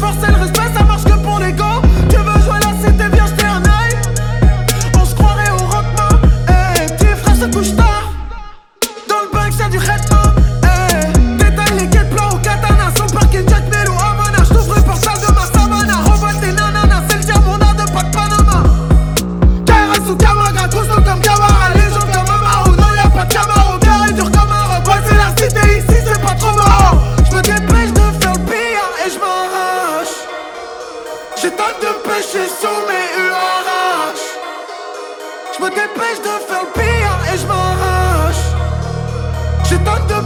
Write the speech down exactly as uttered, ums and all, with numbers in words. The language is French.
force et le respect, ça marche que pour l'ego. Tu veux jouer la cité, viens jeter un œil. On se croirait au Rockman. Eh, tes frères se couchent tard. Dans le bank, c'est du Redman. Eh, détaille les quais de plans au katana. Son parking jet, Melo, Havana. J't'ouvre le portal de ma savana. Revois tes nananas, c'est le diamant de pas de Panama. Kairas ou Kamaga, costaud comme Gamara. Les gens comme Amaro, non y'a pas de Camaro. Carré dur comme un rock, ouais c'est la cité ici, c'est pas trop marrant. J'me dépêche de faire le pire et j'm'arrache. J'ai tant de péché sous mes U R H. J'me dépêche de faire le pire et j'm'arrache. J'ai tant de